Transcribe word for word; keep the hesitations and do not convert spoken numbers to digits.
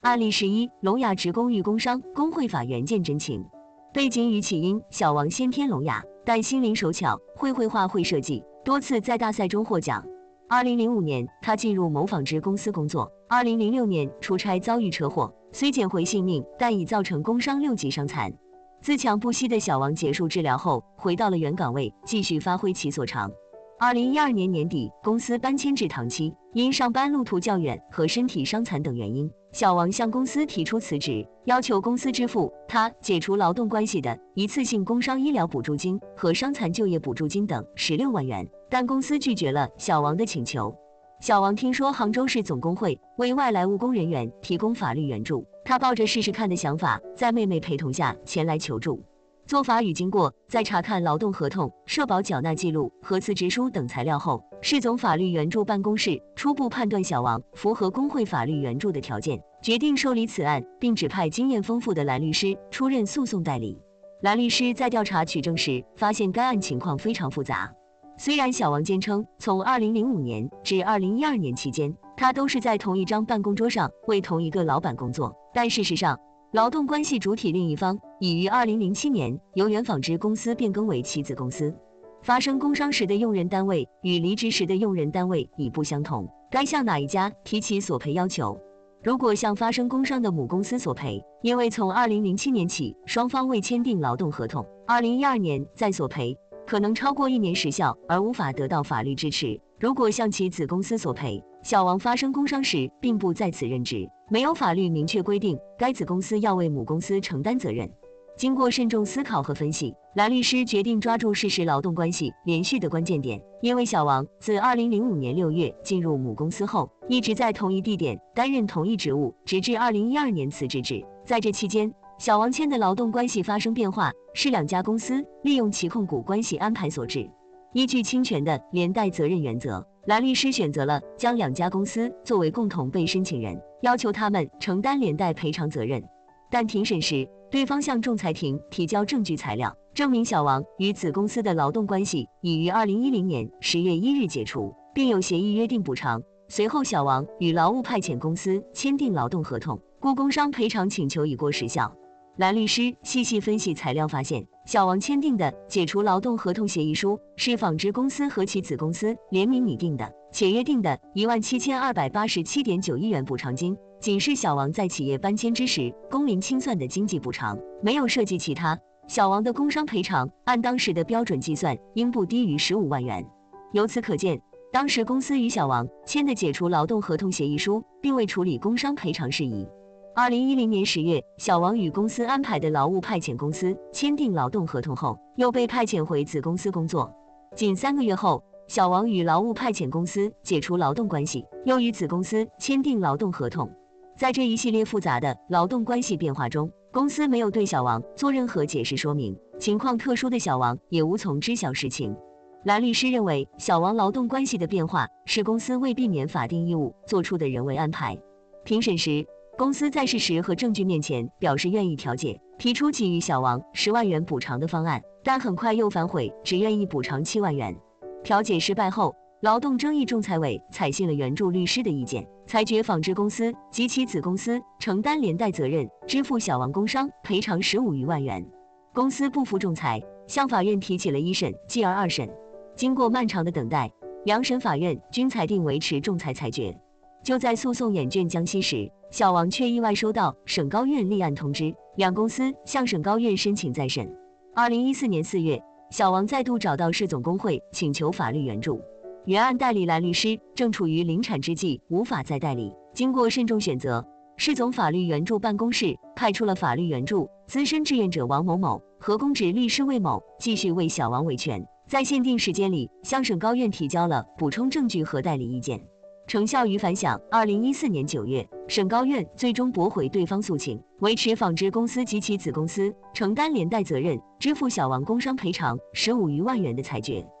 案例十一：聋哑职工遇工伤，工会法援见真情。背景与起因：小王先天聋哑，但心灵手巧，会绘画会设计，多次在大赛中获奖。二零零五年，他进入某纺织公司工作。二零零六年出差遭遇车祸，虽捡回性命，但已造成工伤六级伤残。自强不息的小王结束治疗后，回到了原岗位，继续发挥其所长。二零一二年年底，公司搬迁至塘溪，因上班路途较远和身体伤残等原因，小王向公司提出辞职，要求公司支付他解除劳动关系的一次性工伤医疗补助金和伤残就业补助金等十六万元，但公司拒绝了小王的请求。小王听说杭州市总工会为外来务工人员提供法律援助，他抱着试试看的想法，在妹妹陪同下前来求助。做法与经过，在查看劳动合同、社保缴纳记录和辞职书等材料后，市总法律援助办公室初步判断小王符合工会法律援助的条件，决定受理此案，并指派经验丰富的蓝律师出任诉讼代理。蓝律师在调查取证时，发现该案情况非常复杂。虽然小王坚称从二零零五年至二零一二年期间，他都是在同一张办公桌上为同一个老板工作，但事实上，劳动关系主体另一方已于二零零七年由原纺织公司变更为其子公司。发生工伤时的用人单位与离职时的用人单位已不相同，该向哪一家提起索赔要求？如果向发生工伤的母公司索赔，因为从二零零七年起双方未签订劳动合同，二零一二年再索赔，可能超过一年时效而无法得到法律支持。如果向其子公司索赔，小王发生工伤时并不在此任职，没有法律明确规定该子公司要为母公司承担责任。经过慎重思考和分析，蓝律师决定抓住事实劳动关系连续的关键点，因为小王自二零零五年六月进入母公司后，一直在同一地点担任同一职务，直至二零一二年辞职止。在这期间，小王签的劳动关系发生变化，是两家公司利用其控股关系安排所致。依据侵权的连带责任原则，蓝律师选择了将两家公司作为共同被申请人，要求他们承担连带赔偿责任。但庭审时，对方向仲裁庭提交证据材料，证明小王与子公司的劳动关系已于二零一零年十月一日解除，并有协议约定补偿。随后，小王与劳务派遣公司签订劳动合同，故工伤赔偿请求已过时效。蓝律师细细分析材料发现，小王签订的解除劳动合同协议书是纺织公司和其子公司联名拟定的，且约定的一万七千二百八十七点九一元补偿金，仅是小王在企业搬迁之时工龄清算的经济补偿，没有涉及其他。小王的工伤赔偿按当时的标准计算，应不低于十五万元。由此可见，当时公司与小王签的解除劳动合同协议书，并未处理工伤赔偿事宜。二零一零年十月，小王与公司安排的劳务派遣公司签订劳动合同后，又被派遣回子公司工作。仅三个月后，小王与劳务派遣公司解除劳动关系，又与子公司签订劳动合同。在这一系列复杂的劳动关系变化中，公司没有对小王做任何解释说明，情况特殊的小王也无从知晓实情。蓝律师认为，小王劳动关系的变化是公司为避免法定义务做出的人为安排。庭审时，公司在事实和证据面前表示愿意调解，提出给予小王十万元补偿的方案，但很快又反悔，只愿意补偿七万元。调解失败后，劳动争议仲裁委采信了援助律师的意见，裁决纺织公司及其子公司承担连带责任，支付小王工伤赔偿十五余万元。公司不服仲裁，向法院提起了一审、继而二审。经过漫长的等待，两审法院均裁定维持仲裁裁决。就在诉讼眼倦将息时，小王却意外收到省高院立案通知，两公司向省高院申请再审。二零一四年四月，小王再度找到市总工会请求法律援助。原案代理蓝律师正处于临产之际，无法再代理。经过慎重选择，市总法律援助办公室派出了法律援助资深志愿者王某某和公职律师魏某，继续为小王维权。在限定时间里，向省高院提交了补充证据和代理意见。成效与反响。二零一四年九月，省高院最终驳回对方诉请，维持纺织公司及其子公司承担连带责任，支付小王工伤赔偿十五余万元的裁决。